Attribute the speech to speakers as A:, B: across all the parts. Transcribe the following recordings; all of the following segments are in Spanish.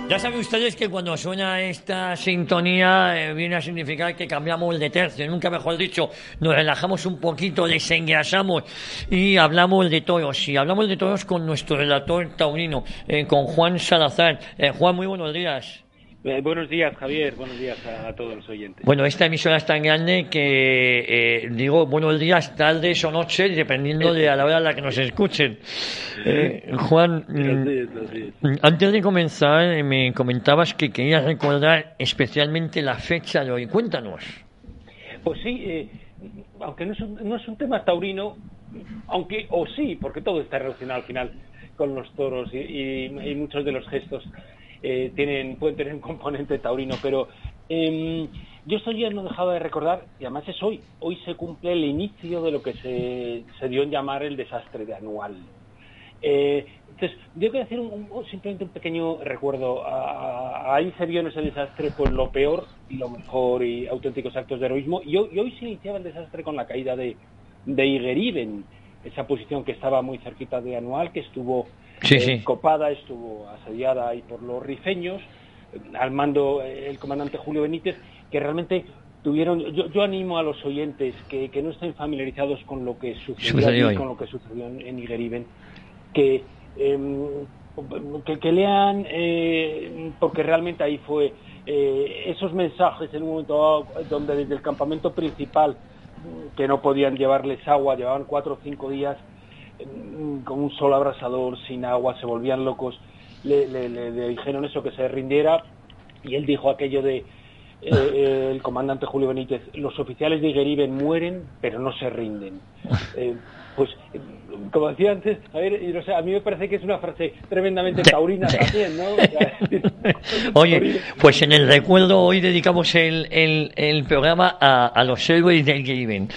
A: Ya saben ustedes que cuando suena esta sintonía viene a significar que cambiamos de tercio, nunca mejor dicho, nos relajamos un poquito, desengrasamos y hablamos de toros. Y hablamos de toros con nuestro relator taurino, con Juan Salazar. Juan, muy buenos días.
B: Buenos días, Javier. Buenos días a todos los oyentes.
A: Bueno, esta emisora es tan grande que digo buenos días, tardes o noches, dependiendo de a la hora a la que nos escuchen. Juan, antes de comenzar, me comentabas que querías recordar especialmente la fecha de hoy. Cuéntanos.
B: Pues sí, aunque no es un tema taurino, aunque o sí, porque todo está relacionado al final con los toros y muchos de los gestos pueden tener un componente taurino, pero yo estos días no dejaba de recordar, y además es hoy se cumple el inicio de lo que se dio en llamar el desastre de Anual. Entonces, yo quiero hacer simplemente un pequeño recuerdo. Ahí se vio en ese desastre pues lo peor y lo mejor y auténticos actos de heroísmo, y hoy se iniciaba el desastre con la caída de Igeriben, esa posición que estaba muy cerquita de Anual, que estuvo copada, estuvo asediada ahí por los rifeños, al mando el comandante Julio Benítez, que realmente tuvieron... Yo animo a los oyentes que no estén familiarizados con lo que sucedió allí, con lo que sucedió en Igeriben, que lean, porque realmente ahí fue esos mensajes en un momento donde desde el campamento principal, que no podían llevarles agua, llevaban 4 o 5 días con un solo abrasador, sin agua, se volvían locos, le dijeron eso, que se rindiera, y él dijo aquello de el comandante Julio Benítez: los oficiales de Igeriben mueren pero no se rinden. Pues como decía antes, a ver, no sé, a mí me parece que es una frase tremendamente taurina también, ¿no?
A: Oye, pues en el recuerdo hoy dedicamos el programa a los héroes del Igeriben.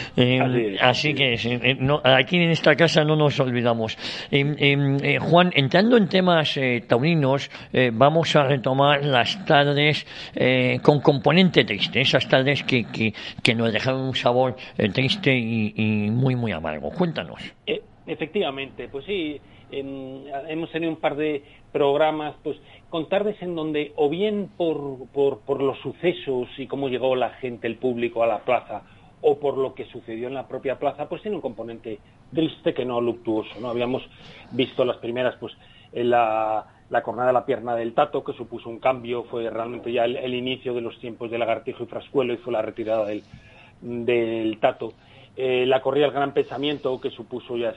A: Así que aquí en esta casa no nos olvidamos. Juan, entrando en temas taurinos, vamos a retomar las tardes con componente triste, esas tardes que nos dejaron un sabor triste y muy, muy amargo. Cuéntanos.
B: Efectivamente, pues sí, hemos tenido un par de programas pues con tardes en donde, o bien por los sucesos y cómo llegó la gente, el público a la plaza, o por lo que sucedió en la propia plaza, pues tiene un componente triste que no luctuoso, ¿no? Habíamos visto las primeras, pues la cornada de la pierna del Tato, que supuso un cambio, fue realmente ya el inicio de los tiempos de Lagartijo y Frascuelo, y fue la retirada del Tato. La corrida del Gran Pensamiento, que supuso ya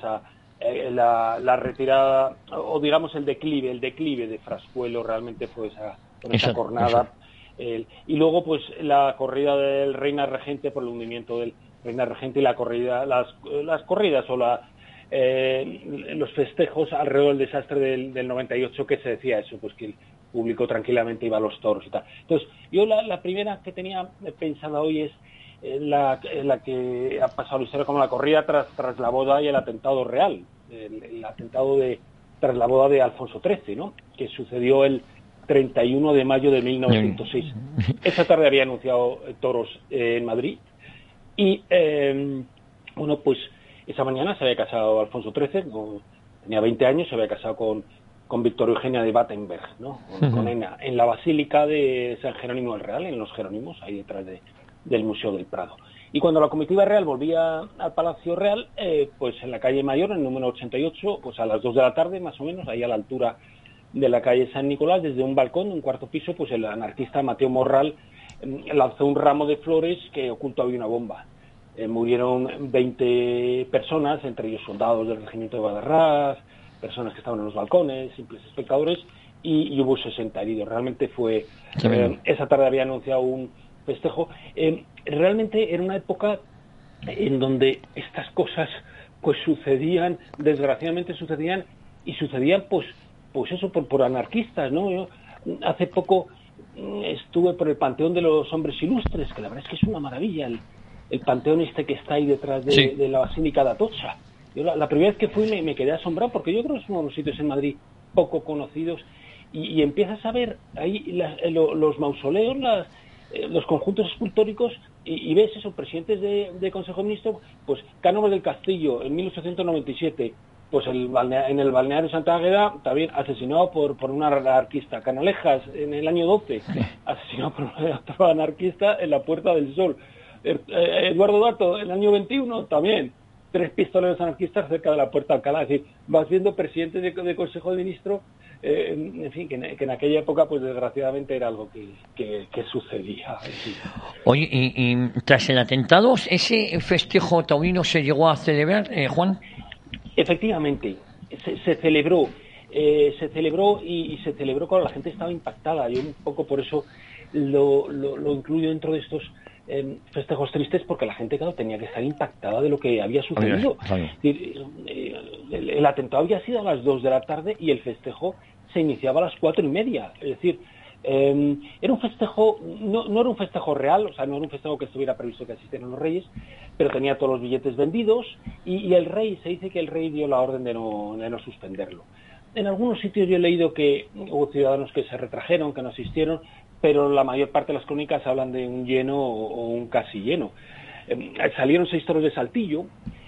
B: la retirada, o digamos el declive de Frascuelo, realmente fue esa cornada. Y luego pues la corrida del Reina Regente, por el hundimiento del Reina Regente, y la corrida, las corridas o los festejos alrededor del desastre del 98, que se decía eso, pues que el público tranquilamente iba a los toros y tal. Entonces, yo la primera que tenía pensada hoy es la que ha pasado la historia como la corrida tras la boda y el atentado real, el atentado tras la boda de Alfonso XIII, ¿no? Que sucedió el 31 de mayo de 1906. Esa tarde había anunciado toros en Madrid, y bueno, pues esa mañana se había casado Alfonso XIII, tenía 20 años, se había casado con Victoria Eugenia de Battenberg, ¿no? Con Ena, en la Basílica de San Jerónimo del Real, en los Jerónimos, ahí detrás del Museo del Prado. Y cuando la comitiva real volvía al Palacio Real, pues en la calle Mayor, en el número 88, pues a las 2 de la tarde, más o menos, ahí a la altura de la calle San Nicolás, desde un balcón de un cuarto piso, pues el anarquista Mateo Morral lanzó un ramo de flores que oculto había una bomba. Murieron 20 personas, entre ellos soldados del regimiento de Guadarrás, personas que estaban en los balcones, simples espectadores, y hubo 60 heridos. Realmente fue... esa tarde había anunciado un festejo. Realmente era una época en donde estas cosas pues desgraciadamente sucedían pues eso, por anarquistas, ¿no? Yo hace poco estuve por el Panteón de los Hombres Ilustres, que la verdad es que es una maravilla, el panteón este que está ahí detrás de la Basílica de Atocha. Yo la primera vez que fui me quedé asombrado, porque yo creo que es uno de los sitios en Madrid poco conocidos, y empiezas a ver ahí los mausoleos, los conjuntos escultóricos, y ves eso, presidentes de Consejo de Ministros, pues Cánovas del Castillo en 1897, pues en el balneario Santa Águeda también asesinado por un anarquista. Canalejas, en el año 12, asesinado por otro anarquista en la Puerta del Sol. Eduardo Dato, en el año 21, también 3 pistoleros anarquistas cerca de la Puerta de Alcalá. Es decir, vas viendo presidentes de Consejo de Ministros, en fin, que en aquella época, pues desgraciadamente era algo que sucedía. Sí.
A: Oye, y tras el atentado, ¿ese festejo taurino se llegó a celebrar, Juan?
B: Efectivamente, se celebró y se celebró cuando la gente estaba impactada. Yo un poco por eso lo incluyo dentro de estos festejos tristes, porque la gente, claro, tenía que estar impactada de lo que había sucedido. El atentado había sido a las 2 de la tarde y el festejo se iniciaba a las 4:30. Es decir, era un festejo, no era un festejo real, o sea, no era un festejo que estuviera previsto que asistieran los reyes, pero tenía todos los billetes vendidos y el rey, se dice que el rey dio la orden de no suspenderlo. En algunos sitios yo he leído que hubo ciudadanos que se retrajeron, que no asistieron, pero la mayor parte de las crónicas hablan de un lleno o un casi lleno. Salieron 6 toros de Saltillo.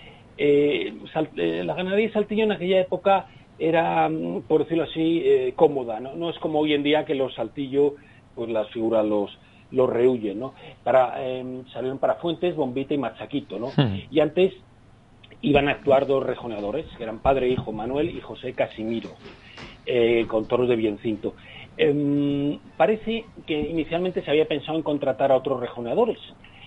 B: La ganadería de Saltillo en aquella época era, por decirlo así, cómoda, ¿no? No es como hoy en día que los Saltillo, pues las figuras los rehuyen, ¿no? Salieron para Fuentes, Bombita y Machaquito, ¿no? Y antes iban a actuar 2 rejoneadores, que eran padre e hijo, Manuel y José Casimiro, con toros de Viencinto. Parece que inicialmente se había pensado en contratar a otros rejoneadores,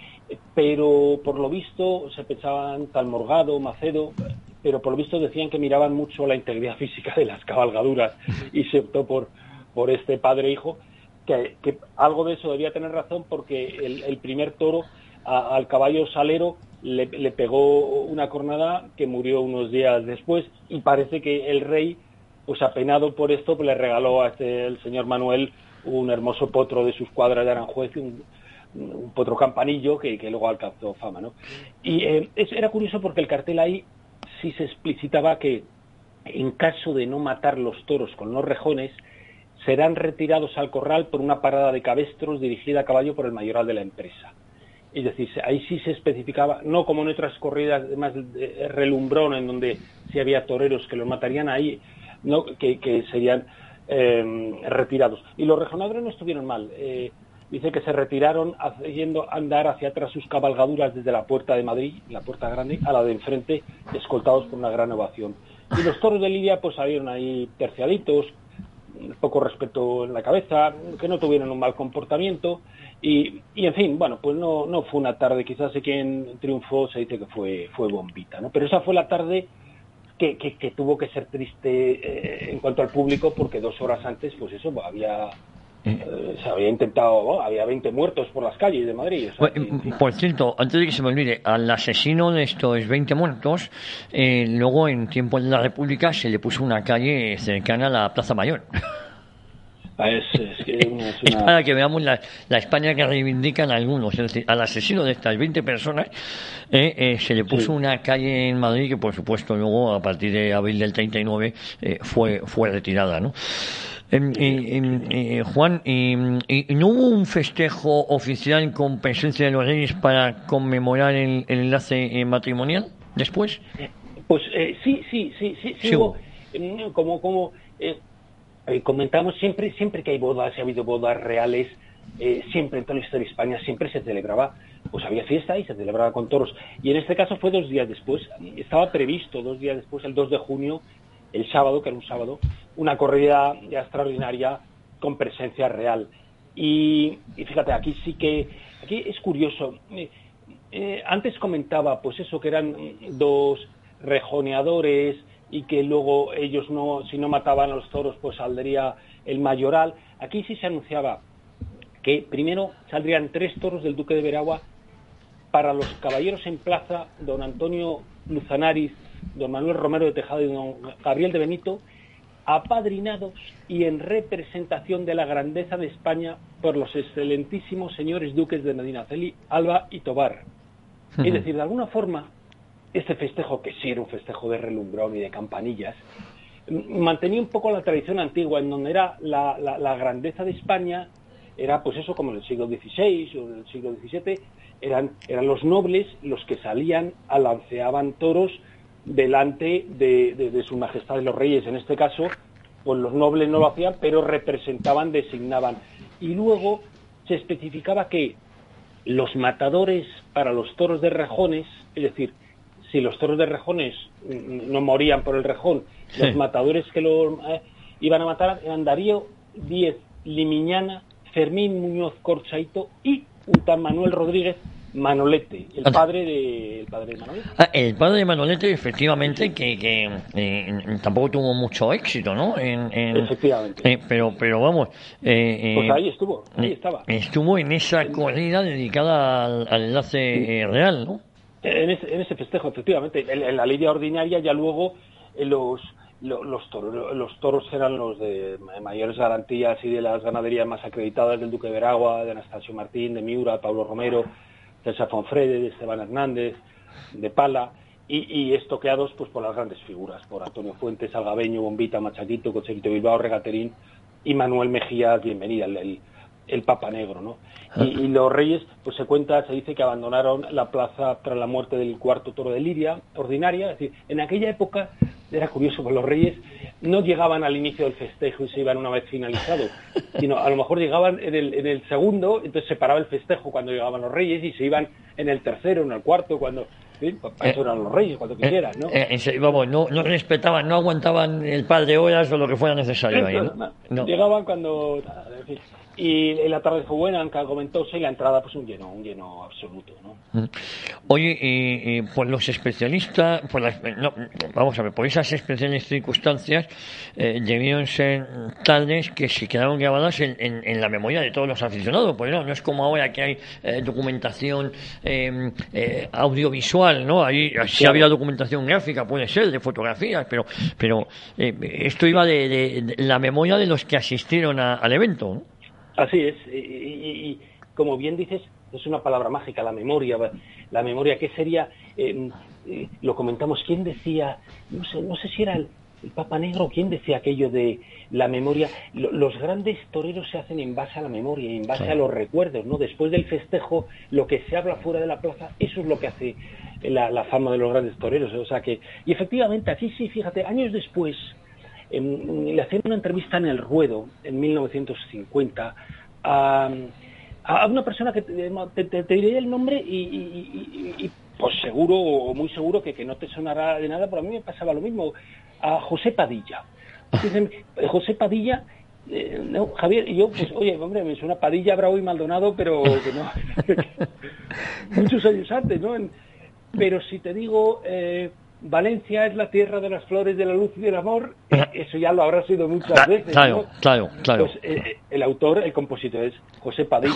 B: pero por lo visto se pensaban tal Morgado, Macedo, pero por lo visto decían que miraban mucho la integridad física de las cabalgaduras y se optó por este padre e hijo, que algo de eso debía tener razón, porque el primer toro al caballo Salero le pegó una cornada que murió unos días después, y parece que el rey, pues apenado por esto, pues le regaló a el señor Manuel un hermoso potro de sus cuadras de Aranjuez, un potro campanillo que luego alcanzó fama, ¿no? Y era curioso porque el cartel ahí sí se explicitaba que en caso de no matar los toros con los rejones, serán retirados al corral por una parada de cabestros dirigida a caballo por el mayoral de la empresa. Es decir, ahí sí se especificaba, no como en otras corridas más de relumbrón, en donde sí había toreros que los matarían, ahí no, que serían retirados. Y los rejoneadores no estuvieron mal. Dice que se retiraron haciendo andar hacia atrás sus cabalgaduras desde la Puerta de Madrid, la Puerta Grande, a la de enfrente, escoltados por una gran ovación. Y los toros de Lidia pues salieron ahí terciaditos, poco respeto en la cabeza, que no tuvieron un mal comportamiento, y en fin, bueno, pues no fue una tarde, quizás quien triunfó se dice que fue Bombita, ¿no? Pero esa fue la tarde que tuvo que ser triste en cuanto al público, porque 2 horas antes, pues eso, se había intentado, había 20 muertos por las calles de Madrid. O sea,
A: por cierto, antes de que se me olvide, al asesino de estos 20 muertos, luego en tiempos de la República se le puso una calle cercana a la Plaza Mayor. Es para que veamos la España que reivindican algunos. Es decir, al asesino de estas 20 personas se le puso una calle en Madrid que, por supuesto, luego a partir de abril del 39 fue retirada, ¿no? Juan, ¿y no hubo un festejo oficial con presencia de los reyes para conmemorar el enlace matrimonial después?
B: Pues sí hubo. Como comentamos, siempre que hay bodas, si ha habido bodas reales, siempre en toda la historia de España siempre se celebraba, pues había fiesta y se celebraba con toros. Y en este caso fue 2 días después. Estaba previsto 2 días después, el 2 de junio, el sábado, que era un sábado, una corrida ya extraordinaria con presencia real. Y fíjate, aquí es curioso. Antes comentaba, pues eso, que eran 2 rejoneadores y que luego ellos si no mataban a los toros, pues saldría el mayoral. Aquí sí se anunciaba que primero saldrían 3 toros del Duque de Veragua para los caballeros en plaza, don Antonio Luzanariz, don Manuel Romero de Tejado y don Gabriel de Benito, apadrinados y en representación de la grandeza de España por los excelentísimos señores duques de Medinaceli, Alba y Tobar. Es decir, de alguna forma, este festejo, que sí era un festejo de relumbrón y de campanillas, mantenía un poco la tradición antigua, en donde era la grandeza de España, era pues eso, como en el siglo XVI o en el siglo XVII, eran los nobles los que salían, alanceaban toros delante de sus majestades los reyes. En este caso, pues los nobles no lo hacían, pero representaban, designaban. Y luego se especificaba que los matadores para los toros de rejones, es decir, si los toros de rejones no morían por el rejón, los matadores que lo iban a matar eran Darío Díez Limiñana, Fermín Muñoz Corchaito y un tal Manuel Rodríguez Manolete, el padre de Manolete.
A: El padre de Manolete, efectivamente, que tampoco tuvo mucho éxito, ¿no?
B: Efectivamente.
A: Pero vamos.
B: Pues ahí estaba.
A: Estuvo en esa corrida dedicada al enlace real, ¿no?
B: En ese festejo, efectivamente. En la lidia ordinaria ya luego los toros eran los de mayores garantías y de las ganaderías más acreditadas del Duque de Veragua, de Anastasio Martín, de Miura, Pablo Romero, César Fonfrede, de Esteban Hernández, de Pala, y estoqueados pues por las grandes figuras, por Antonio Fuentes, Algabeño, Bombita, Machaquito, Cocherito Bilbao, Regaterín y Manuel Mejía, bienvenida, el Papa Negro, ¿no? Y los reyes, pues se dice que abandonaron la plaza tras la muerte del cuarto toro de lidia ordinaria. Es decir, en aquella época era curioso, pues los reyes no llegaban al inicio del festejo y se iban una vez finalizado, sino a lo mejor llegaban en el segundo, entonces se paraba el festejo cuando llegaban los reyes y se iban en el tercero, en el cuarto, cuando... Sí, para eso eran los reyes, cuando quisieran, ¿no?
A: Vamos, no respetaban, no aguantaban el par de horas o lo que fuera necesario ahí, ¿no?
B: Llegaban cuando... En fin. Y la tarde fue buena, Anca comentóse, y la entrada pues un lleno absoluto, ¿no?
A: Oye, y por los especialistas, vamos a ver, por esas especiales circunstancias debieron ser tales que se quedaron grabadas en la memoria de todos los aficionados, porque no es como ahora que hay documentación audiovisual, ¿no? Ahí sí había documentación gráfica, puede ser, de fotografías, pero esto iba de la memoria de los que asistieron al evento, ¿no?
B: Así es, y como bien dices, es una palabra mágica, la memoria. La memoria, ¿qué sería? Lo comentamos, ¿quién decía? No sé si era el Papa Negro, ¿quién decía aquello de la memoria? Los grandes toreros se hacen en base a la memoria, en base a los recuerdos, ¿no? Después del festejo, lo que se habla fuera de la plaza, eso es lo que hace la fama de los grandes toreros. O sea que, y efectivamente, aquí sí, fíjate, años después... le hacían una entrevista en El Ruedo en 1950 a una persona que te diré el nombre y pues seguro o muy seguro que no te sonará de nada, pero a mí me pasaba lo mismo, a José Padilla. Dicen, José Padilla, no, Javier, y yo, pues oye, hombre, me suena Padilla, Bravo y Maldonado, pero que no, muchos años antes, ¿no? Pero si te digo... Valencia es la tierra de las flores, de la luz y del amor, eso ya lo habrá sido muchas veces, ¿no?
A: Claro.
B: Pues el autor, el compositor es José Padilla.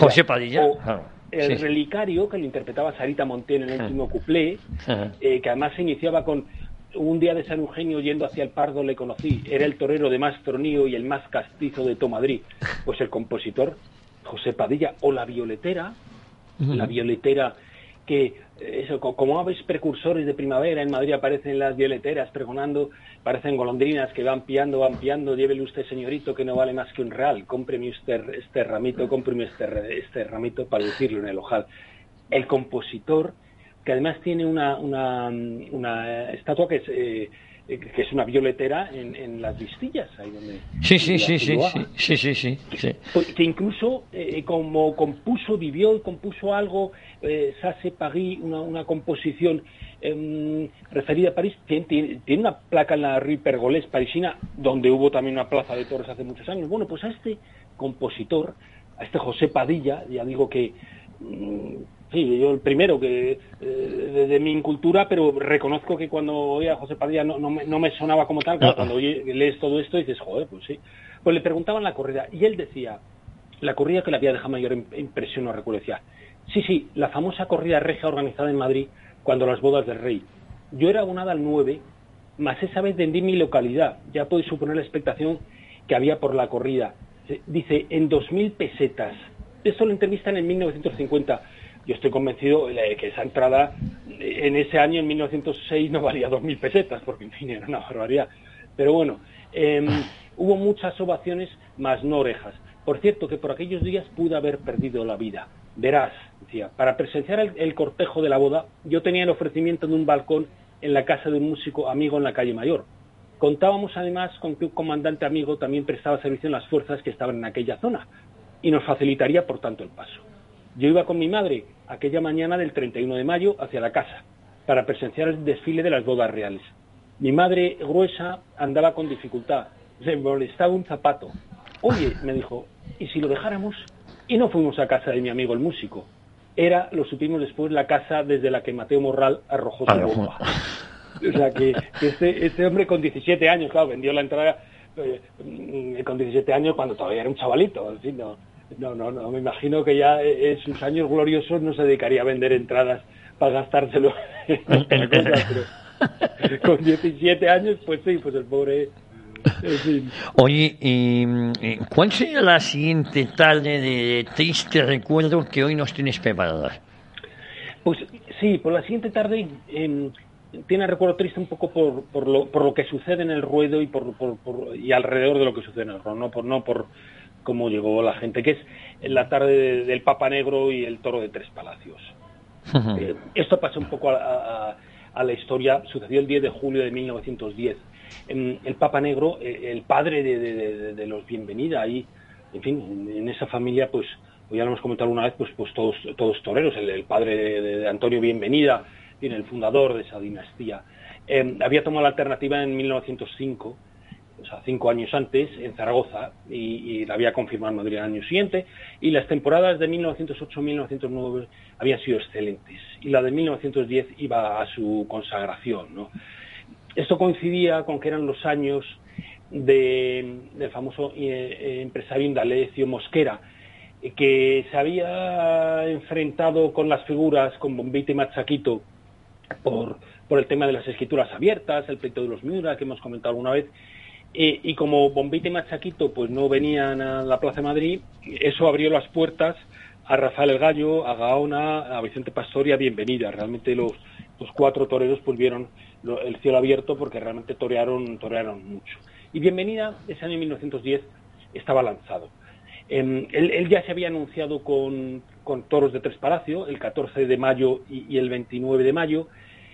B: El relicario, que lo interpretaba Sarita Montiel en el último cuplé, que además se iniciaba con un día de San Eugenio yendo hacia el Pardo le conocí, era el torero de más tronío y el más castizo de Tomadrid. Pues el compositor, José Padilla, o la violetera, que eso, como aves precursores de primavera, en Madrid aparecen las violeteras pregonando, parecen golondrinas que van piando, llévele usted, señorito, que no vale más que un real, cómpreme usted este ramito para lucirlo en el ojal. El compositor, que además tiene una estatua que es una violetera en las Vistillas, ahí donde... Sí. Que incluso como vivió y compuso algo, Sasse Paris, una composición referida a París, tiene una placa en la Rue Pergolés parisina, donde hubo también una plaza de toros hace muchos años. Bueno, pues a este compositor, a este José Padilla, ya digo que... Sí, yo el primero que de mi incultura, pero reconozco que cuando oía a José Padilla no me sonaba como tal. Claro, cuando lees todo esto dices, joder, pues sí. Pues le preguntaban la corrida y él decía, la corrida que le había dejado mayor impresión, no recuerdo, decía, sí, la famosa corrida regia organizada en Madrid cuando las bodas del rey. Yo era abonada al 9, mas esa vez vendí mi localidad. Ya podéis suponer la expectación que había por la corrida. Dice, en 2.000 pesetas. Esto lo entrevistan en 1950. Yo estoy convencido que esa entrada en ese año, en 1906, no valía 2.000 pesetas, porque en fin, era una barbaridad. Pero bueno, hubo muchas ovaciones, mas no orejas. Por cierto, que por aquellos días pude haber perdido la vida. Verás, decía, para presenciar el cortejo de la boda, yo tenía el ofrecimiento de un balcón en la casa de un músico amigo en la calle Mayor. Contábamos además con que un comandante amigo también prestaba servicio en las fuerzas que estaban en aquella zona y nos facilitaría por tanto el paso. Yo iba con mi madre aquella mañana del 31 de mayo hacia la casa para presenciar el desfile de las bodas reales. Mi madre gruesa andaba con dificultad, se molestaba un zapato. Oye, me dijo, ¿y si lo dejáramos? Y no fuimos a casa de mi amigo el músico. Era, lo supimos después, la casa desde la que Mateo Morral arrojó su bomba. O sea que este hombre con 17 años, claro, vendió la entrada con 17 años cuando todavía era un chavalito. En fin, no, me imagino que ya en sus años gloriosos no se dedicaría a vender entradas para gastárselo en otra cosa, pero con 17 años, pues sí, pues el pobre... Sí.
A: Oye, ¿cuál sería la siguiente tarde de triste recuerdo que hoy nos tienes preparada?
B: Pues sí, por la siguiente tarde tiene recuerdo triste un poco por lo que sucede en el ruedo y alrededor de lo que sucede en el ruedo, no por cómo llegó la gente, que es la tarde del Papa Negro y el toro de Tres Palacios. Esto pasa un poco a la historia, sucedió el 10 de julio de 1910. El Papa Negro, el padre de los Bienvenida, ahí, en fin, en esa familia, pues ya lo hemos comentado alguna vez, pues todos toreros. El padre de Antonio Bienvenida, el fundador de esa dinastía, había tomado la alternativa en 1905, o sea, 5 años antes, en Zaragoza, y la había confirmado en Madrid el año siguiente, y las temporadas de 1908-1909 habían sido excelentes, y la de 1910 iba a su consagración, ¿no? Esto coincidía con que eran los años del famoso empresario Indalecio Mosquera, que se había enfrentado con las figuras, con Bombita y Machaquito, por el tema de las escrituras abiertas, el pleito de los Miura, que hemos comentado alguna vez, y como Bombita y Machaquito pues no venían a la Plaza de Madrid, eso abrió las puertas a Rafael el Gallo, a Gaona, a Vicente Pastor y a Bienvenida. Realmente los 4 toreros pues vieron el cielo abierto porque realmente torearon mucho. Y Bienvenida, ese año 1910, estaba lanzado. Él ya se había anunciado con toros de Tres Palacios, el 14 de mayo y el 29 de mayo,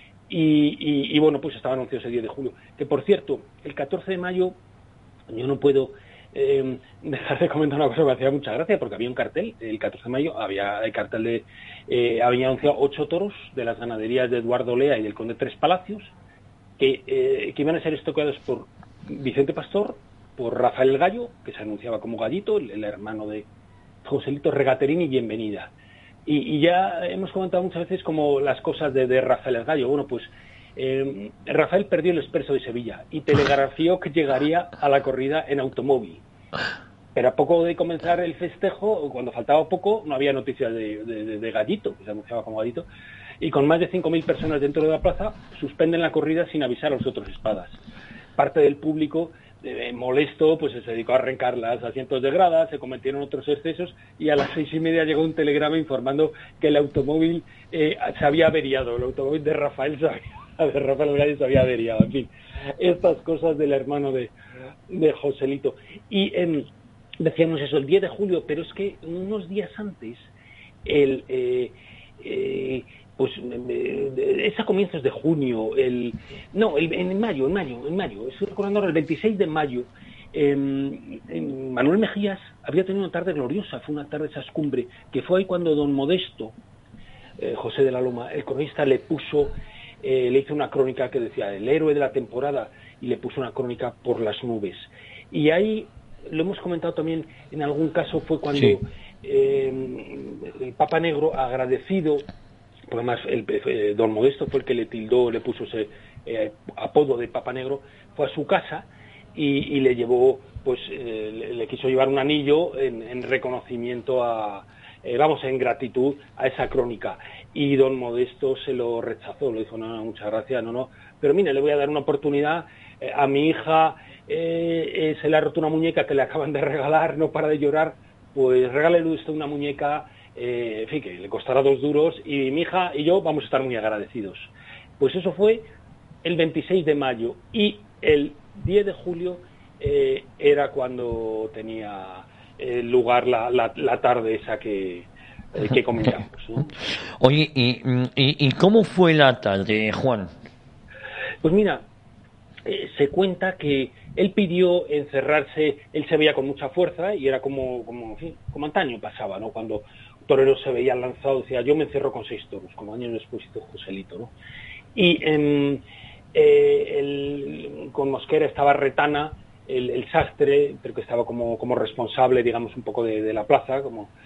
B: y bueno, pues estaba anunciado ese 10 de julio. Que por cierto, el 14 de mayo, yo no puedo dejar de comentar una cosa que me hacía mucha gracia, porque había un cartel, el 14 de mayo, había el cartel había anunciado 8 toros de las ganaderías de Eduardo Lea y del Conde Tres Palacios, que iban a ser estoqueados por Vicente Pastor, por Rafael el Gallo, que se anunciaba como Gallito, el hermano de Joselito Regaterín y Bienvenida. Y ya hemos comentado muchas veces como las cosas de Rafael el Gallo. Bueno, pues Rafael perdió el Expreso de Sevilla y telegrafió que llegaría a la corrida en automóvil. Pero a poco de comenzar el festejo, cuando faltaba poco, no había noticias de Gallito, que se anunciaba como Gallito, y con más de 5.000 personas dentro de la plaza, suspenden la corrida sin avisar a los otros espadas. Parte del público, molesto, pues se dedicó a arrancar los asientos de gradas, se cometieron otros excesos, y a las 6:30 llegó un telegrama informando que el automóvil se había averiado, el automóvil de Rafael Gallo se había averiado. En fin, estas cosas del hermano de Joselito. Y decíamos eso, el 10 de julio, pero es que unos días antes, pues es a comienzos de junio, en mayo, estoy recordando ahora, el 26 de mayo, Manuel Mejías había tenido una tarde gloriosa, fue una tarde de sascumbre, que fue ahí cuando don Modesto, José de la Loma, el cronista, le hizo una crónica que decía el héroe de la temporada, y le puso una crónica por las nubes. Y ahí, lo hemos comentado también, en algún caso fue cuando sí. El Papa Negro, agradecido, porque además don Modesto fue el que le puso ese apodo de Papa Negro, fue a su casa y le llevó, pues le quiso llevar un anillo en reconocimiento en gratitud a esa crónica, y don Modesto se lo rechazó, le dijo, no, muchas gracias, no, pero mire, le voy a dar una oportunidad, a mi hija se le ha roto una muñeca que le acaban de regalar, no para de llorar, pues regálele usted una muñeca, en fin, que le costará 2 duros, y mi hija y yo vamos a estar muy agradecidos. Pues eso fue el 26 de mayo, y el 10 de julio era cuando tenía lugar la tarde esa que comentamos, ¿no?
A: Oye, ¿y cómo fue la tarde, Juan?
B: Pues mira, se cuenta que él pidió encerrarse, él se veía con mucha fuerza y era como en fin, como antaño pasaba, ¿no? Cuando toreros se veían lanzados, decía, yo me encierro con 6 toros, como años después hizo Joselito, ¿no? Y con Mosquera estaba Retana, el sastre, pero que estaba como responsable, digamos, un poco de la plaza,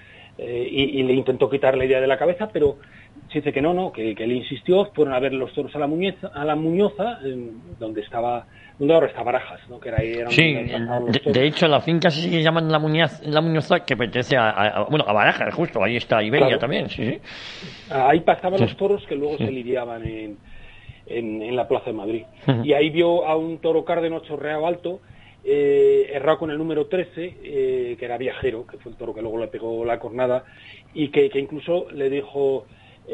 B: y le intentó quitar la idea de la cabeza, pero se dice que que él insistió. Fueron a ver los toros a la Muñoza, donde ahora está Barajas, ¿no? Que era
A: sí, de hecho la finca se sigue llamando la Muñoza, que pertenece a Barajas, justo, ahí está Iberia, claro. También, sí.
B: Ahí pasaban los toros que luego se lidiaban en la Plaza de Madrid. Y ahí vio a un toro cárdeno chorreado alto, errado con el número 13, que era Viajero, que fue el toro que luego le pegó la cornada, y que incluso le dijo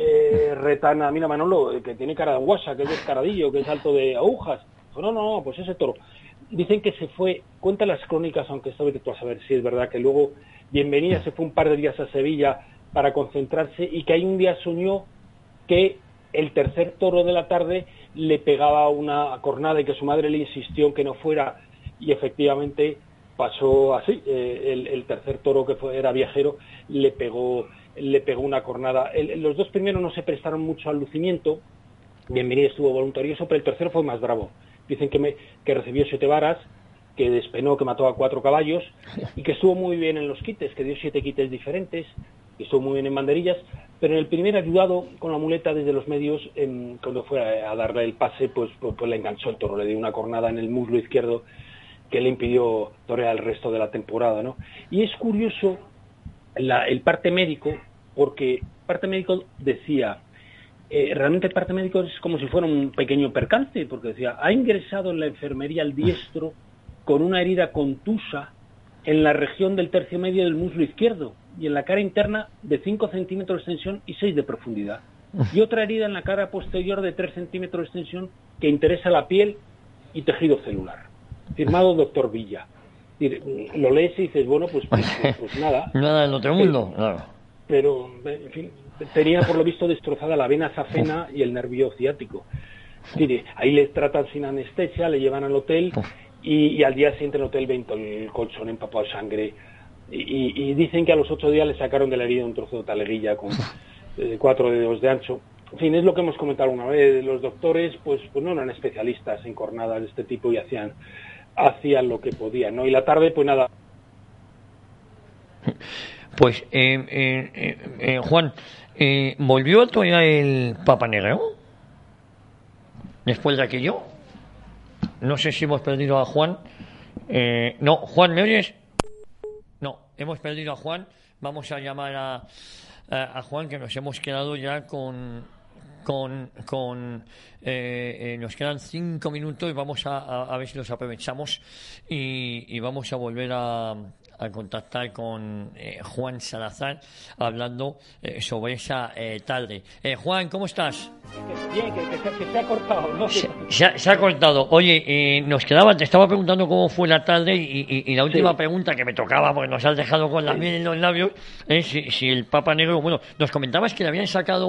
B: Retana, mira Manolo, que tiene cara de guasa, que es descaradillo, que es alto de agujas. Dijo, no, pues ese toro. Dicen que se fue, cuentan las crónicas, aunque esto vete tú a saber si es verdad, que luego Bienvenida se fue un par de días a Sevilla para concentrarse, y que ahí un día soñó que el tercer toro de la tarde le pegaba una cornada y que su madre le insistió en que no fuera, y efectivamente pasó así. El tercer toro, que era Viajero, le pegó una cornada. Los dos primeros no se prestaron mucho al lucimiento, Bienvenido estuvo voluntarioso, pero el tercero fue más bravo. Dicen que recibió 7 varas, que despenó, que mató a 4 caballos, y que estuvo muy bien en los quites, que dio 7 quites diferentes, que estuvo muy bien en banderillas, pero en el primer, ayudado con la muleta desde los medios, cuando fue a darle el pase, pues le enganchó el toro, le dio una cornada en el muslo izquierdo que le impidió torear el resto de la temporada, ¿no? Y es curioso el parte médico, porque el parte médico decía, realmente el parte médico es como si fuera un pequeño percance, porque decía, ha ingresado en la enfermería el diestro con una herida contusa en la región del tercio medio del muslo izquierdo y en la cara interna de 5 centímetros de extensión y 6 de profundidad, y otra herida en la cara posterior de 3 centímetros de extensión que interesa la piel y tejido celular. Firmado doctor Villa. Lo lees y dices, bueno, pues nada.
A: Nada del otro mundo, claro.
B: Pero, en fin, tenía por lo visto destrozada la vena safena y el nervio ciático. Ahí le tratan sin anestesia, le llevan al hotel, y al día siguiente en el hotel ven el colchón empapado de sangre, y dicen que a los 8 días le sacaron de la herida un trozo de taleguilla con 4 dedos de ancho. En fin, es lo que hemos comentado una vez. Los doctores pues no eran especialistas en cornadas de este tipo y hacían lo que podían, ¿no? Y la tarde, pues nada.
A: Pues, Juan, ¿volvió a torear el Papa Negro después de aquello? No sé si hemos perdido a Juan. No, Juan, ¿me oyes? No, hemos perdido a Juan. Vamos a llamar a Juan, que nos hemos quedado ya nos quedan 5 minutos y vamos a ver si los aprovechamos y vamos a volver a contactar con Juan Salazar hablando sobre esa tarde. Juan, ¿cómo estás?
B: Bien, que se ha cortado, ¿no?
A: Se ha cortado. Oye, te estaba preguntando cómo fue la tarde y la última pregunta que me tocaba, porque nos has dejado con la miel en los labios, es si el Papa Negro, bueno, nos comentabas que le habían sacado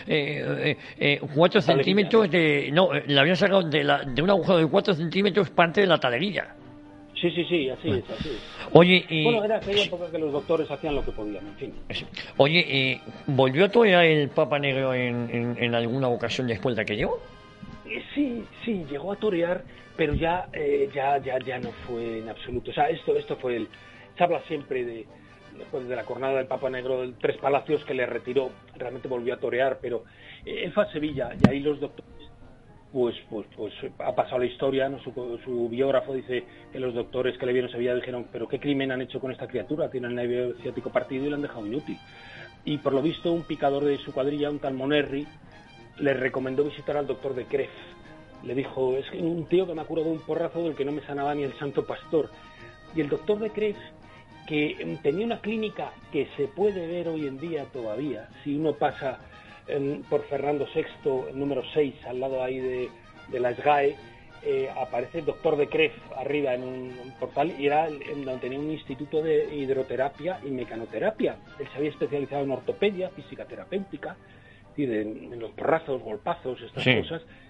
A: 4 centímetros le habían sacado de un agujero de 4 centímetros parte de la taleguilla.
B: Sí, así es.
A: Oye,
B: bueno, era aquella época que los doctores hacían lo que podían, en fin.
A: Oye, ¿volvió a torear el Papa Negro en alguna ocasión después de aquello?
B: Sí, llegó a torear, pero ya no fue en absoluto. O sea, esto fue se habla siempre después de la cornada del Papa Negro, del Tres Palacios, que le retiró. Realmente volvió a torear, pero él fue a Sevilla, y ahí los doctores pues ha pasado la historia, ¿no? Su biógrafo dice que los doctores que le vieron en Sevilla dijeron, pero ¿qué crimen han hecho con esta criatura? Tiene el nervio ciático partido y le han dejado inútil. Y por lo visto un picador de su cuadrilla, un tal Monerri, le recomendó visitar al doctor de Cref. Le dijo, es que un tío que me ha curado un porrazo del que no me sanaba ni el santo pastor. Y el doctor de Cref, que tenía una clínica que se puede ver hoy en día todavía, si uno pasa por Fernando VI, número 6, al lado ahí de la SGAE, aparece el doctor de Cref arriba en un portal, y era donde tenía un instituto de hidroterapia y mecanoterapia. Él se había especializado en ortopedia, física terapéutica, en los porrazos, golpazos, estas cosas,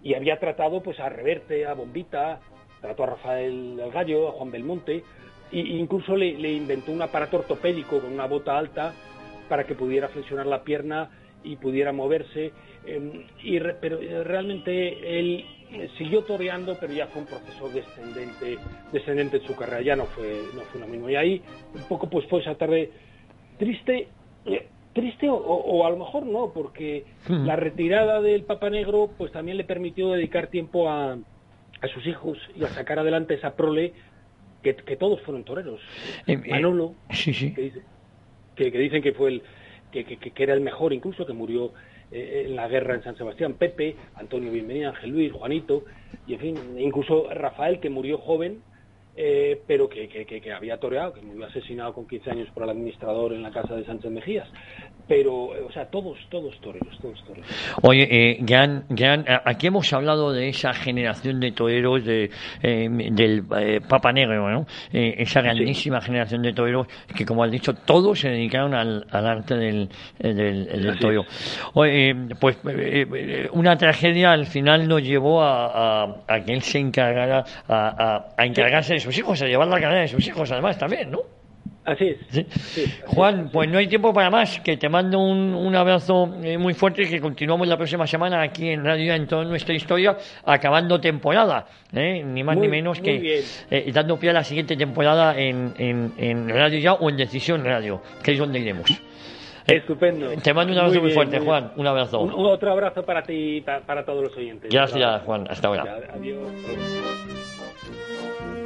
B: y había tratado pues a Reverte, a Bombita, trató a Rafael el Gallo, a Juan Belmonte, e incluso le inventó un aparato ortopédico con una bota alta para que pudiera flexionar la pierna y pudiera moverse, pero realmente él siguió toreando, pero ya fue un proceso descendente en su carrera, ya no fue lo mismo. Y ahí un poco pues fue esa tarde triste o a lo mejor no, porque la retirada del Papa Negro pues también le permitió dedicar tiempo a sus hijos y a sacar adelante esa prole que todos fueron toreros. Manolo,
A: sí.
B: Que dicen que fue que era el mejor, incluso que murió en la guerra en San Sebastián, Pepe, Antonio Bienvenida, Ángel Luis, Juanito, y en fin, incluso Rafael, que murió joven, pero que había toreado, que murió asesinado con 15 años por el administrador en la casa de Sánchez Mejías. Pero, o sea, todos toreros.
A: Oye, Gran, aquí hemos hablado de esa generación de toreros del Papa Negro, ¿no? Esa grandísima generación de toreros que, como has dicho, todos se dedicaron al arte del toreo. Oye, pues una tragedia al final nos llevó a que él se encargara a encargarse de sus hijos, a llevar la carrera de sus hijos, además, también, ¿no?
B: Así es.
A: Sí. Juan, pues no hay tiempo para más, que te mando un abrazo muy fuerte, que continuamos la próxima semana aquí en Radio en toda nuestra historia, acabando temporada, ni más ni menos que dando pie a la siguiente temporada en Radio Ya o en Decisión Radio, que es donde iremos.
B: Estupendo.
A: Te mando un abrazo muy fuerte, Juan, un abrazo.
B: Otro abrazo para ti y para todos los oyentes.
A: Gracias, Juan, hasta ahora.
B: Adiós.